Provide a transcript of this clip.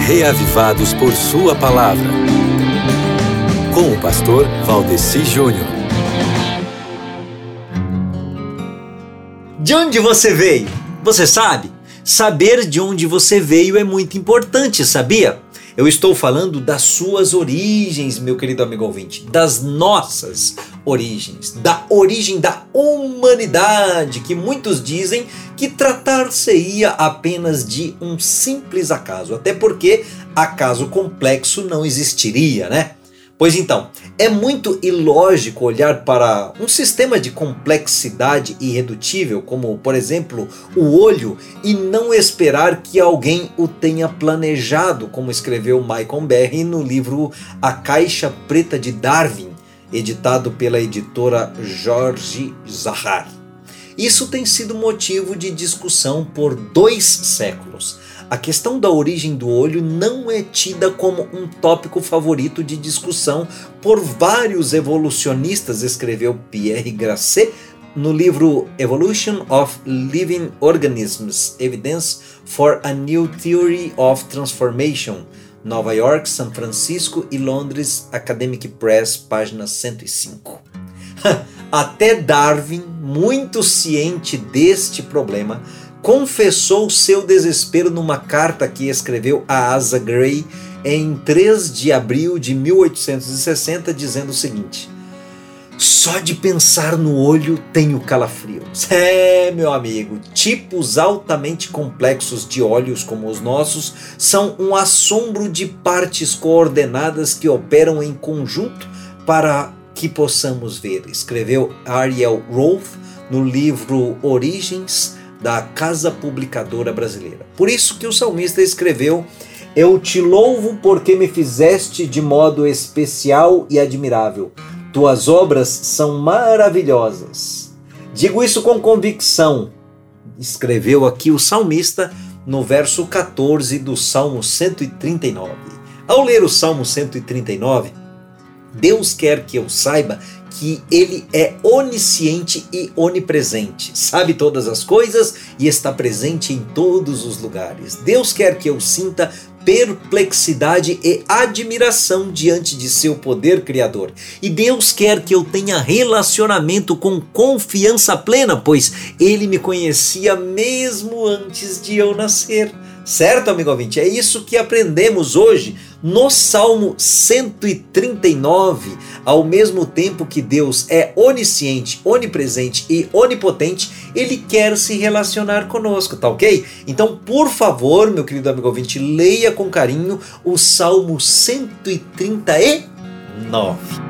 reavivados por sua palavra. Com o pastor Valdeci Júnior. De onde você veio? Você sabe? Saber de onde você veio é muito importante, sabia? Eu estou falando das suas origens, meu querido amigo ouvinte, das nossas origens, da origem da humanidade, que muitos dizem que tratar-se-ia apenas de um simples acaso, até porque acaso complexo não existiria, né? Pois então, é muito ilógico olhar para um sistema de complexidade irredutível, como, por exemplo, o olho, e não esperar que alguém o tenha planejado, como escreveu Michael Berry no livro A Caixa Preta de Darwin, editado pela editora Jorge Zahar. Isso tem sido motivo de discussão por 2 séculos. A questão da origem do olho não é tida como um tópico favorito de discussão por vários evolucionistas, escreveu Pierre Grasset no livro Evolution of Living Organisms, Evidence for a New Theory of Transformation, Nova York, São Francisco e Londres, Academic Press, página 105. Até Darwin, muito ciente deste problema, confessou seu desespero numa carta que escreveu a Asa Gray em 3 de abril de 1860, dizendo o seguinte: só de pensar no olho tenho calafrio. Meu amigo, tipos altamente complexos de olhos como os nossos são um assombro de partes coordenadas que operam em conjunto para que possamos ver, escreveu Ariel Roth no livro Origens, da Casa Publicadora Brasileira. Por isso que o salmista escreveu: eu te louvo porque me fizeste de modo especial e admirável. Tuas obras são maravilhosas. Digo isso com convicção, escreveu aqui o salmista no verso 14 do Salmo 139. Ao ler o Salmo 139, Deus quer que eu saiba que Ele é onisciente e onipresente, sabe todas as coisas e está presente em todos os lugares. Deus quer que eu sinta perplexidade e admiração diante de seu poder criador. E Deus quer que eu tenha relacionamento com confiança plena, pois Ele me conhecia mesmo antes de eu nascer. Certo, amigo ouvinte? É isso que aprendemos hoje no Salmo 139. Ao mesmo tempo que Deus é onisciente, onipresente e onipotente, Ele quer se relacionar conosco, tá ok? Então, por favor, meu querido amigo ouvinte, leia com carinho o Salmo 139.